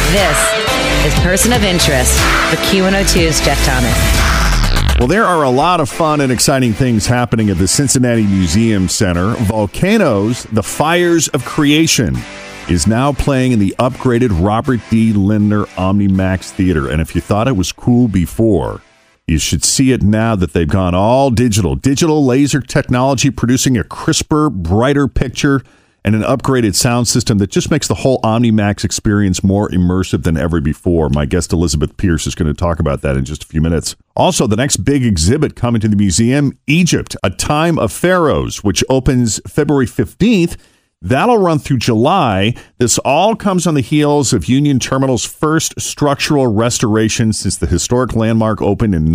This is Person of Interest with Q102's Jeff Thomas. Well, there are a lot of fun and exciting things happening at the Cincinnati Museum Center. Volcanoes, The Fires of Creation is now playing in the upgraded Robert D. Lindner OmniMax Theater. And if you thought it was cool before, you should see it now that they've gone all digital. Digital laser technology producing a crisper, brighter picture and an upgraded sound system that just makes the whole OmniMax experience more immersive than ever before. My guest Elizabeth Pierce is going to talk about that in just a few minutes. Also, the next big exhibit coming to the museum, Egypt, A Time of Pharaohs, which opens February 15th. That'll run through July. This all comes on the heels of Union Terminal's first structural restoration since the historic landmark opened in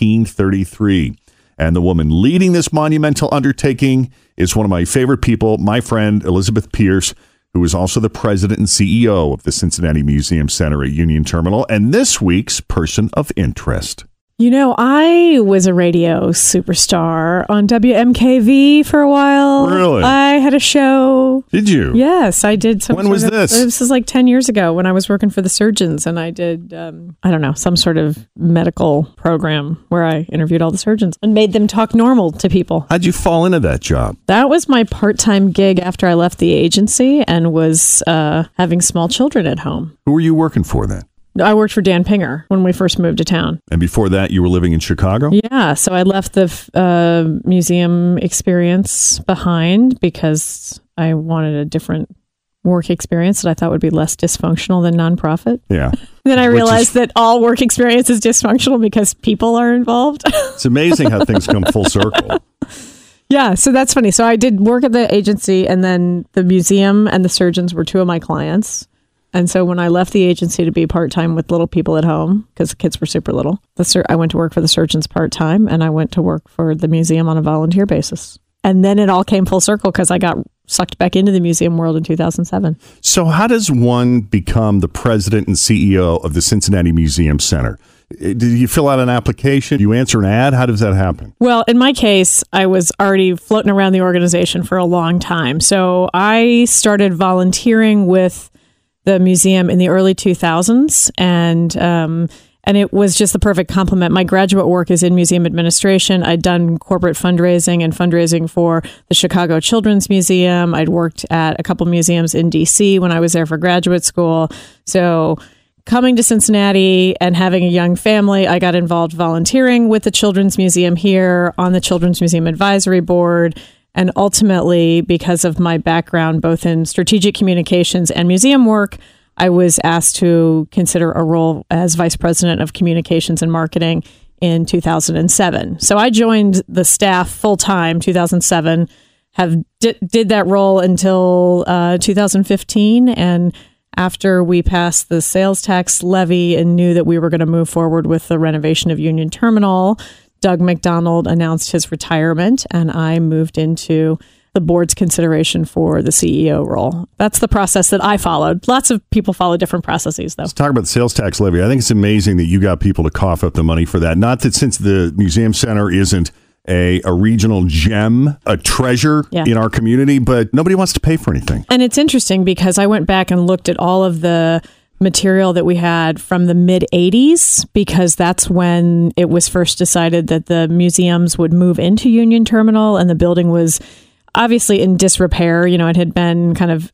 1933. And the woman leading this monumental undertaking is one of my favorite people, my friend Elizabeth Pierce, who is also the president and CEO of the Cincinnati Museum Center at Union Terminal, and this week's Person of Interest. You know, I was a radio superstar on WMKV for a while. Really? I had a show. Did you? Yes, I did. When was this? This was like 10 years ago when I was working for the surgeons, and I did, some sort of medical program where I interviewed all the surgeons and made them talk normal to people. How'd you fall into that job? That was my part-time gig after I left the agency and was having small children at home. Who were you working for then? I worked for Dan Pinger when we first moved to town. And before that, you were living in Chicago? Yeah, so I left the museum experience behind because I wanted a different work experience that I thought would be less dysfunctional than nonprofit. Yeah. Then I realized that all work experience is dysfunctional because people are involved. It's amazing how things come full circle. Yeah, so that's funny. So I did work at the agency, and then the museum and the surgeons were two of my clients. And so when I left the agency to be part-time with little people at home, because the kids were super little, I went to work for the surgeons part-time, and I went to work for the museum on a volunteer basis. And then it all came full circle because I got sucked back into the museum world in 2007. So how does one become the president and CEO of the Cincinnati Museum Center? Did you fill out an application? Do you answer an ad? How does that happen? Well, in my case, I was already floating around the organization for a long time. So I started volunteering with the museum in the early 2000s, and it was just the perfect complement. My graduate work is in museum administration. I'd done corporate fundraising and fundraising for the Chicago Children's Museum. I'd worked at a couple museums in DC when I was there for graduate school. So coming to Cincinnati and having a young family, I got involved volunteering with the Children's Museum here on the Children's Museum Advisory Board. And ultimately, because of my background, both in strategic communications and museum work, I was asked to consider a role as vice president of communications and marketing in 2007. So I joined the staff full-time 2007, did that role until 2015. And after we passed the sales tax levy and knew that we were going to move forward with the renovation of Union Terminal, Doug McDonald announced his retirement, and I moved into the board's consideration for the CEO role. That's the process that I followed. Lots of people follow different processes, though. Let's talk about the sales tax levy. I think it's amazing that you got people to cough up the money for that. Not that since the Museum Center isn't a regional gem, a treasure in our community, but nobody wants to pay for anything. And it's interesting because I went back and looked at all of the material that we had from the mid-'80s, because that's when it was first decided that the museums would move into Union Terminal, and the building was obviously in disrepair. You know, it had been kind of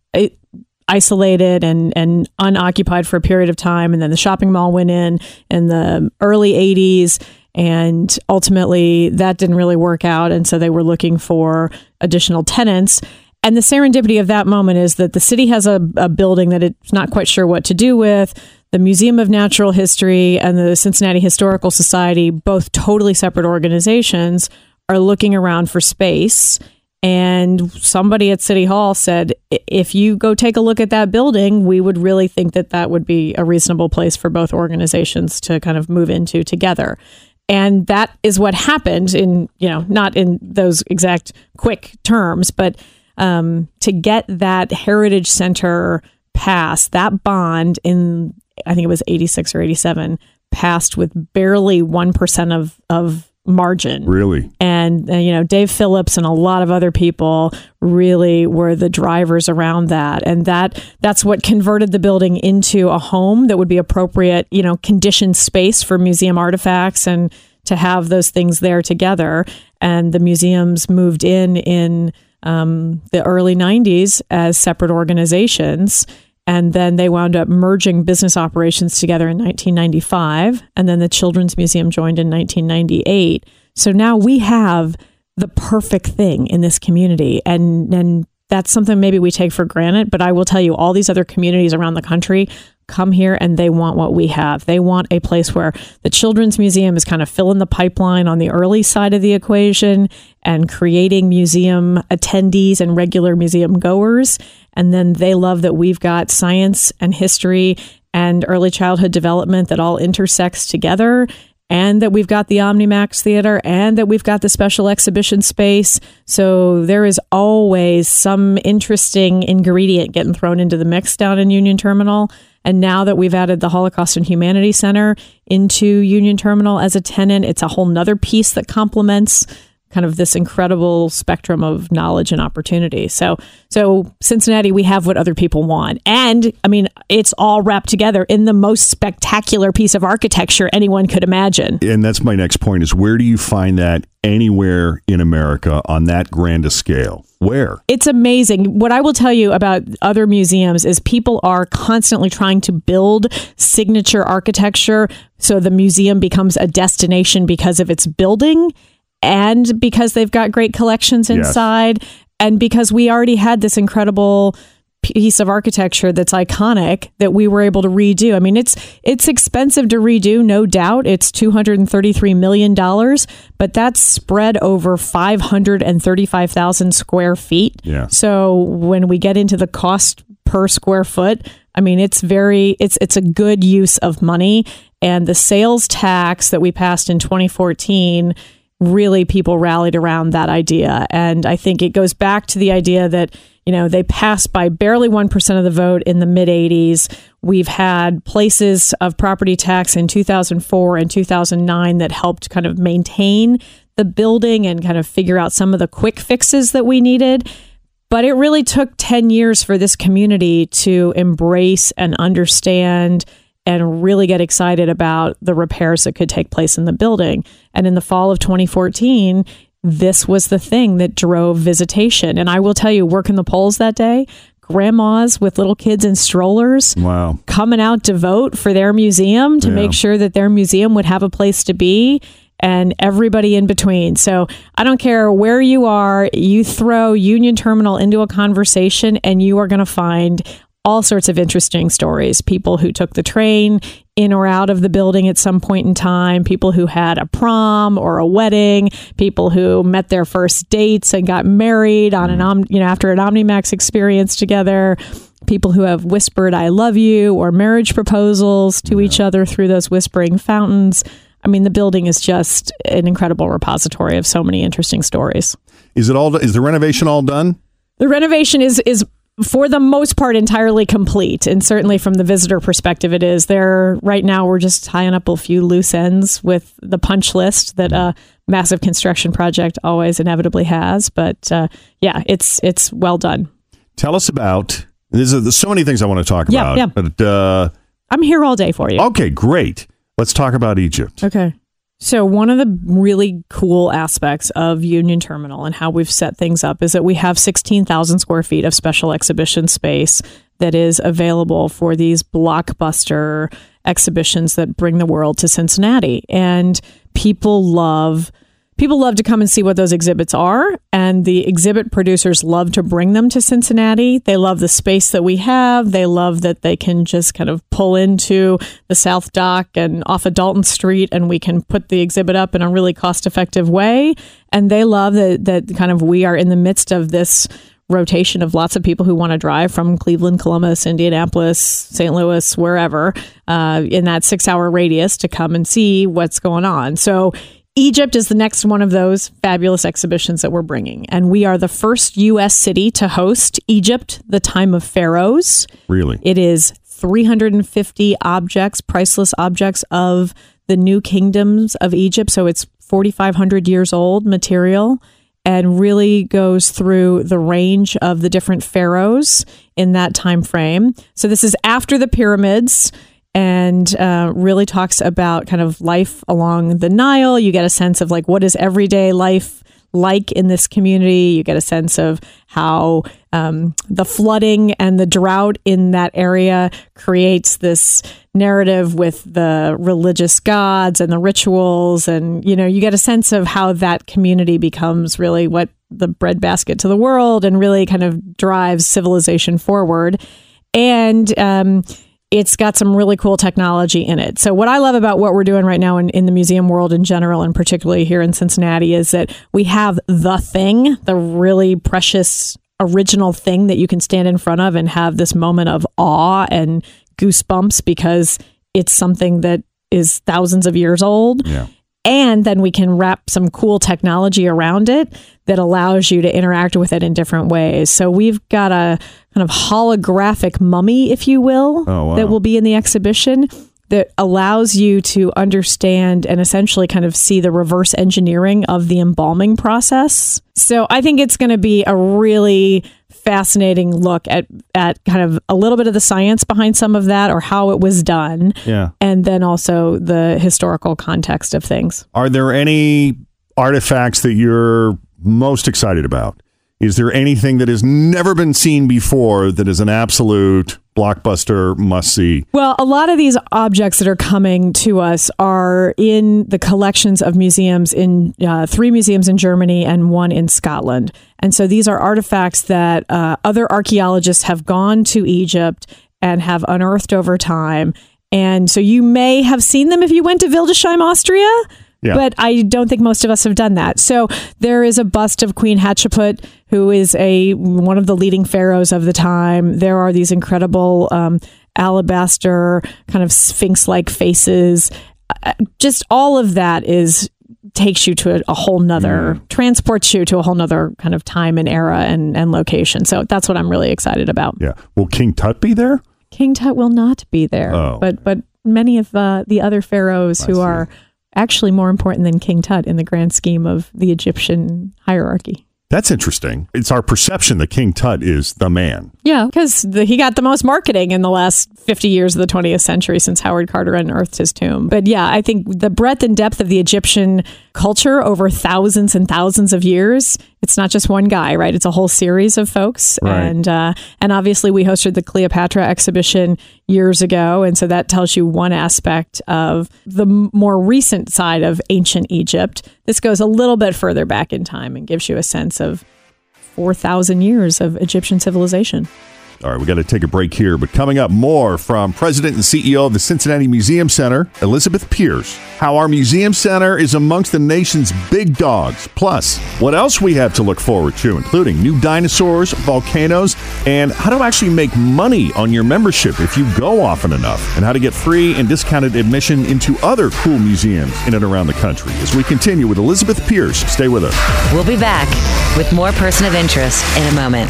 isolated and unoccupied for a period of time, and then the shopping mall went in the early 80s, and ultimately that didn't really work out, and so they were looking for additional tenants. And the serendipity of that moment is that the city has a building that it's not quite sure what to do with. The Museum of Natural History and the Cincinnati Historical Society, both totally separate organizations, are looking around for space. And somebody at City Hall said, if you go take a look at that building, we would really think that that would be a reasonable place for both organizations to kind of move into together. And that is what happened in, not in those exact quick terms, but to get that Heritage Center passed, that bond in, I think it was 86 or 87, passed with barely 1% of margin. Really? And, Dave Phillips and a lot of other people really were the drivers around that. And that's what converted the building into a home that would be appropriate, conditioned space for museum artifacts and to have those things there together. And the museums moved in the early 90s as separate organizations. And then they wound up merging business operations together in 1995. And then the Children's Museum joined in 1998. So now we have the perfect thing in this community. And that's something maybe we take for granted. But I will tell you, all these other communities around the country come here and they want what we have. They want a place where the Children's Museum is kind of filling the pipeline on the early side of the equation and creating museum attendees and regular museum goers. And then they love that we've got science and history and early childhood development that all intersects together, and that we've got the OmniMax Theater, and that we've got the special exhibition space. So there is always some interesting ingredient getting thrown into the mix down in Union Terminal. And now that we've added the Holocaust and Humanities Center into Union Terminal as a tenant, it's a whole nother piece that complements kind of this incredible spectrum of knowledge and opportunity. So Cincinnati, we have what other people want. And I mean, it's all wrapped together in the most spectacular piece of architecture anyone could imagine. And that's my next point, is where do you find that anywhere in America on that grand a scale? Where? It's amazing. What I will tell you about other museums is people are constantly trying to build signature architecture so the museum becomes a destination because of its building, and because they've got great collections inside, yes, and because we already had this incredible piece of architecture that's iconic that we were able to redo. I mean, it's expensive to redo, no doubt. It's $233 million, but that's spread over 535,000 square feet. Yeah. So when we get into the cost per square foot, I mean, it's a good use of money. And the sales tax that we passed in 2014, really people rallied around that idea. And I think it goes back to the idea that, they passed by barely 1% of the vote in the mid-'80s. We've had places of property tax in 2004 and 2009 that helped kind of maintain the building and kind of figure out some of the quick fixes that we needed. But it really took 10 years for this community to embrace and understand and really get excited about the repairs that could take place in the building. And in the fall of 2014, this was the thing that drove visitation. And I will tell you, working the polls that day, grandmas with little kids in strollers, wow, coming out to vote for their museum to make sure that their museum would have a place to be, and everybody in between. So I don't care where you are, you throw Union Terminal into a conversation and you are going to find all sorts of interesting stories. People who took the train in or out of the building at some point in time, people who had a prom or a wedding, people who met their first dates and got married on after an OmniMax experience together, people who have whispered "I love you" or marriage proposals to each other through those whispering fountains. I mean, the building is just an incredible repository of so many interesting stories. Is the renovation all done? The renovation is for the most part entirely complete, and certainly from the visitor perspective it is. There right now we're just tying up a few loose ends with the punch list that a massive construction project always inevitably has, but it's well done. Tell us about there's so many things I want to talk about, but I'm here all day for you. Okay, great. Let's talk about Egypt. Okay. So one of the really cool aspects of Union Terminal and how we've set things up is that we have 16,000 square feet of special exhibition space that is available for these blockbuster exhibitions that bring the world to Cincinnati. And people love to come and see what those exhibits are, and the exhibit producers love to bring them to Cincinnati. They love the space that we have. They love that they can just kind of pull into the South Dock and off of Dalton Street, and we can put the exhibit up in a really cost-effective way. And they love that kind of we are in the midst of this rotation of lots of people who want to drive from Cleveland, Columbus, Indianapolis, St. Louis, wherever, in that 6-hour radius to come and see what's going on. So Egypt is the next one of those fabulous exhibitions that we're bringing. And we are the first U.S. city to host Egypt, the Time of Pharaohs. Really? It is 350 objects, priceless objects of the new kingdoms of Egypt. So it's 4,500 years old material, and really goes through the range of the different pharaohs in that time frame. So this is after the pyramids, and really talks about kind of life along the Nile. You get a sense of like, what is everyday life like in this community? You get a sense of how the flooding and the drought in that area creates this narrative with the religious gods and the rituals. And, you get a sense of how that community becomes really what the breadbasket to the world and really kind of drives civilization forward. And it's got some really cool technology in it. So what I love about what we're doing right now in the museum world in general, and particularly here in Cincinnati, is that we have the thing, the really precious original thing that you can stand in front of and have this moment of awe and goosebumps because it's something that is thousands of years old. Yeah. And then we can wrap some cool technology around it that allows you to interact with it in different ways. So we've got a kind of holographic mummy, if you will, that will be in the exhibition that allows you to understand and essentially kind of see the reverse engineering of the embalming process. So I think it's going to be a really fascinating look at kind of a little bit of the science behind some of that or how it was done. Yeah. And then also the historical context of things. Are there any artifacts that you're most excited about? Is there anything that has never been seen before that is an absolute blockbuster must-see? Well, a lot of these objects that are coming to us are in the collections of museums in 3 museums in Germany and 1 in Scotland. And so these are artifacts that other archaeologists have gone to Egypt and have unearthed over time. And so you may have seen them if you went to Wildesheim, Austria. Yeah. But I don't think most of us have done that. So there is a bust of Queen Hatshepsut, who is one of the leading pharaohs of the time. There are these incredible alabaster kind of sphinx-like faces. Just all of that takes you to a whole nother, transports you to a whole nother kind of time and era and location. So that's what I'm really excited about. Yeah. Will King Tut be there? King Tut will not be there. Oh. But many of the other pharaohs who are actually more important than King Tut in the grand scheme of the Egyptian hierarchy. That's interesting. It's our perception that King Tut is the man. Yeah, because he got the most marketing in the last 50 years of the 20th century since Howard Carter unearthed his tomb. But yeah, I think the breadth and depth of the Egyptian culture over thousands and thousands of years, it's not just one guy, right? It's a whole series of folks. Right. And obviously we hosted the Cleopatra exhibition years ago. And so that tells you one aspect of the more recent side of ancient Egypt. This goes a little bit further back in time and gives you a sense of 4,000 years of Egyptian civilization. All right, we got to take a break here, but coming up, more from President and CEO of the Cincinnati Museum Center, Elizabeth Pierce. How our museum center is amongst the nation's big dogs. Plus, what else we have to look forward to, including new dinosaurs, volcanoes, and how to actually make money on your membership if you go often enough, and how to get free and discounted admission into other cool museums in and around the country. As we continue with Elizabeth Pierce, stay with us. We'll be back with more Person of Interest in a moment.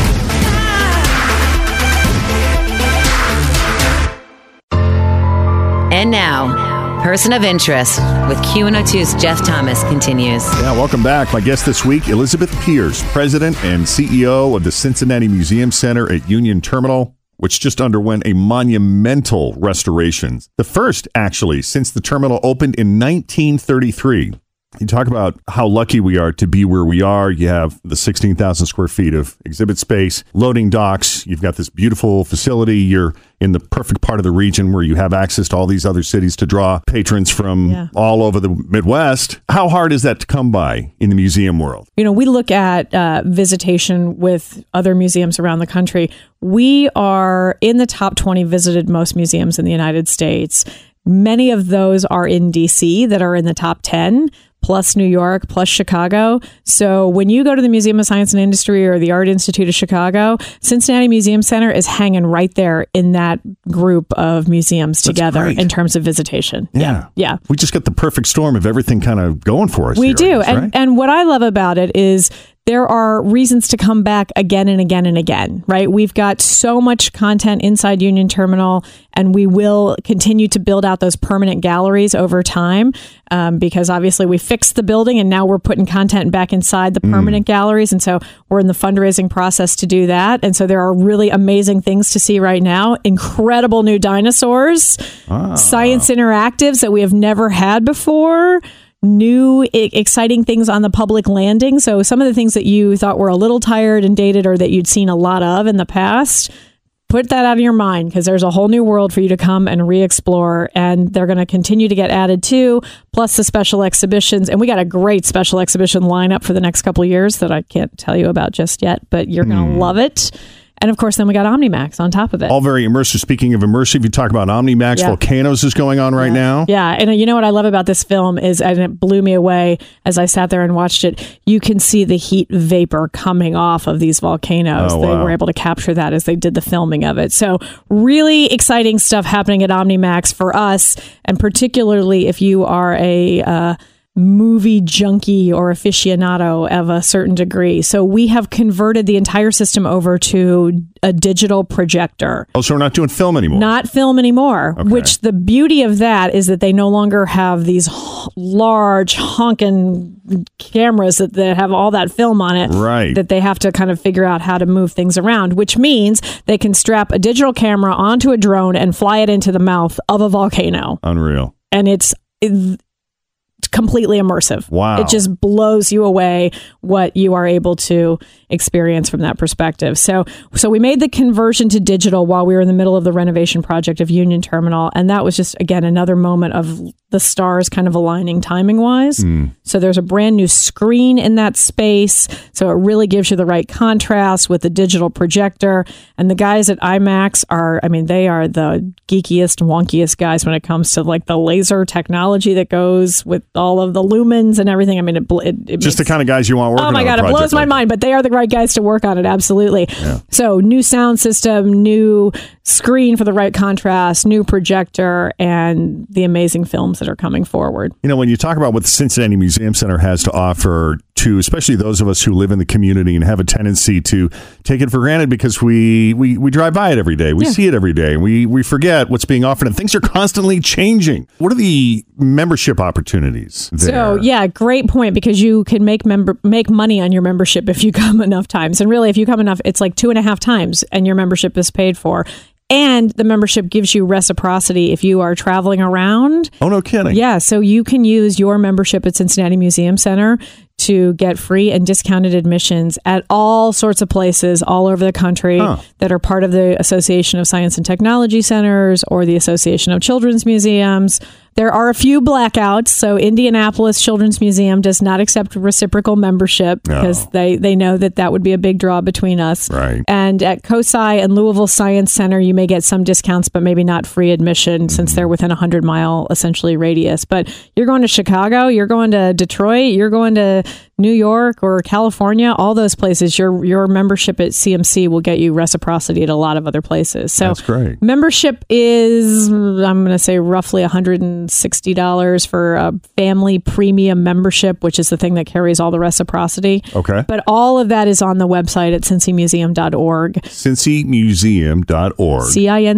And now, Person of Interest with QN02's Jeff Thomas continues. Yeah, welcome back. My guest this week, Elizabeth Pierce, President and CEO of the Cincinnati Museum Center at Union Terminal, which just underwent a monumental restoration. The first, actually, since the terminal opened in 1933. You talk about how lucky we are to be where we are. You have the 16,000 square feet of exhibit space, loading docks. You've got this beautiful facility. You're in the perfect part of the region where you have access to all these other cities to draw patrons from all over the Midwest. How hard is that to come by in the museum world? You know, we look at visitation with other museums around the country. We are in the top 20 visited most museums in the United States. Many of those are in D.C. that are in the top 10. Plus New York, plus Chicago. So when you go to the Museum of Science and Industry or the Art Institute of Chicago, Cincinnati Museum Center is hanging right there in that group of museums together in terms of visitation. Yeah. We just got the perfect storm of everything kind of going for us. We do. And what I love about it is there are reasons to come back again and again and again, right? We've got so much content inside Union Terminal, and we will continue to build out those permanent galleries over time because obviously we fixed the building and now we're putting content back inside the permanent galleries. And so we're in the fundraising process to do that. And so there are really amazing things to see right now. Incredible new dinosaurs, science interactives that we have never had before. New exciting things on the public landing. So some of the things that you thought were a little tired and dated or that you'd seen a lot of in the past, put that out of your mind because there's a whole new world for you to come and re-explore, and they're going to continue to get added too, plus the special exhibitions. And we got a great special exhibition lineup for the next couple of years that I can't tell you about just yet, but you're going to love it. And of course, then we got OmniMax on top of it. All very immersive. Speaking of immersive, you talk about OmniMax. Volcanoes is going on right now. Yeah. And you know what I love about this film is, and it blew me away as I sat there and watched it, you can see the heat vapor coming off of these volcanoes. They were able to capture that as they did the filming of it. So really exciting stuff happening at OmniMax for us. And particularly if you are a movie junkie or aficionado of a certain degree. So we have converted the entire system over to a digital projector. Oh, so we're not doing film anymore? Not film anymore, which the beauty of that is that they no longer have these large honking cameras that have all that film on it. Right. That they have to kind of figure out how to move things around, which means they can strap a digital camera onto a drone and fly it into the mouth of a volcano. Unreal. And it's completely immersive. Wow. It just blows you away what you are able to experience from that perspective. So we made the conversion to digital while we were in the middle of the renovation project of Union Terminal. And that was just, again, another moment of the stars kind of aligning timing wise. So there's a brand new screen in that space. So it really gives you the right contrast with the digital projector. And the guys at IMAX they are the geekiest, wonkiest guys when it comes to like the laser technology that goes with all of the lumens and everything. I mean, it just the kind of guys you want working on. Oh my God, it blows my mind, but they are the right guys to work on it. Absolutely. Yeah. So new sound system, new screen for the right contrast, new projector, and the amazing films that are coming forward. You know, when you talk about what the Cincinnati Museum Center has to offer to especially those of us who live in the community and have a tendency to take it for granted because we drive by it every day. We see it every day. And we forget what's being offered, and things are constantly changing. What are the membership opportunities there? So, yeah, great point, because you can make money on your membership if you come enough times. And really, if you come enough, it's like 2.5 times and your membership is paid for. And the membership gives you reciprocity if you are traveling around. Oh, no kidding. Yeah, so you can use your membership at Cincinnati Museum Center to get free and discounted admissions at all sorts of places all over the country that are part of the Association of Science and Technology Centers or the Association of Children's Museums. There are a few blackouts. So Indianapolis Children's Museum does not accept reciprocal membership because they know that would be a big draw between us. Right. And at COSI and Louisville Science Center, you may get some discounts, but maybe not free admission since they're within a 100-mile essentially radius. But you're going to Chicago, you're going to Detroit, you're going to New York or California, all those places, your membership at CMC will get you reciprocity at a lot of other places. So that's great. Membership is, I'm going to say, roughly $160 for a family premium membership, which is the thing that carries all the reciprocity. Okay. But all of that is on the website at cincymuseum.org. cincymuseum.org.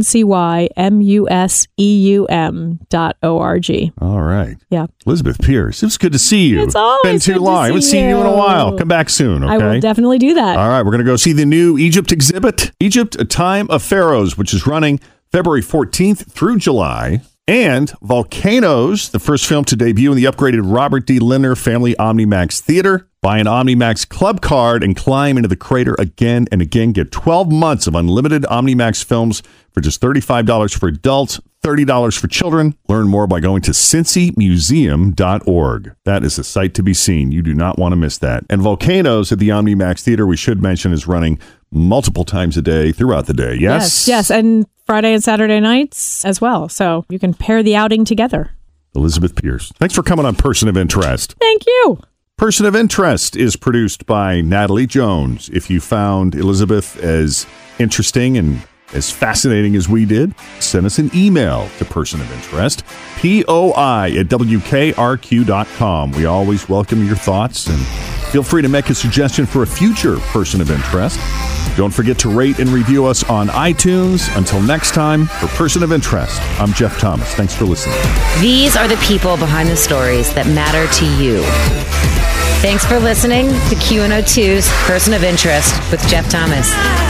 CINCYMUSEUM.org. All right. Yeah. Elizabeth Pierce, it was good to see you. It's always been too good to long. I haven't see seen you in a you. while. Come back soon, okay? I will definitely do that. All right, we're going to go see the new Egypt exhibit, Egypt, A Time of Pharaohs, which is running February 14th through July. And Volcanoes, the first film to debut in the upgraded Robert D. Lindner Family OmniMax Theater. Buy an OmniMax Club card and climb into the crater again and again. Get 12 months of unlimited OmniMax films for just $35 for adults, $30 for children. Learn more by going to cincymuseum.org. That is a sight to be seen. You do not want to miss that. And Volcanoes at the OmniMax Theater, we should mention, is running multiple times a day throughout the day. Yes? Yes. And Friday and Saturday nights as well. So you can pair the outing together. Elizabeth Pierce, thanks for coming on Person of Interest. Thank you. Person of Interest is produced by Natalie Jones. If you found Elizabeth as interesting and as fascinating as we did, send us an email to Person of Interest, POI@WKRQ.com. We always welcome your thoughts and Feel free to make a suggestion for a future person of interest. Don't forget to rate and review us on iTunes. Until next time, for Person of Interest, I'm Jeff Thomas. Thanks for listening. These are the people behind the stories that matter to you. Thanks for listening to Q102's Person of Interest with Jeff Thomas.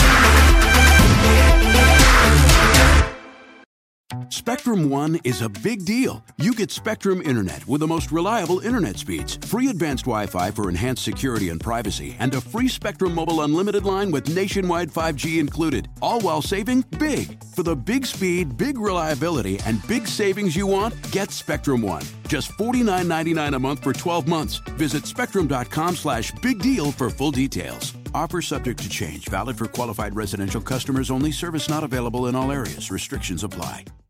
Spectrum One is a big deal. You get Spectrum Internet with the most reliable internet speeds, free advanced Wi-Fi for enhanced security and privacy, and a free Spectrum Mobile Unlimited line with nationwide 5G included, all while saving big. For the big speed, big reliability, and big savings you want, get Spectrum One. Just $49.99 a month for 12 months. Visit spectrum.com/big deal for full details. Offer subject to change. Valid for qualified residential customers only. Service not available in all areas. Restrictions apply.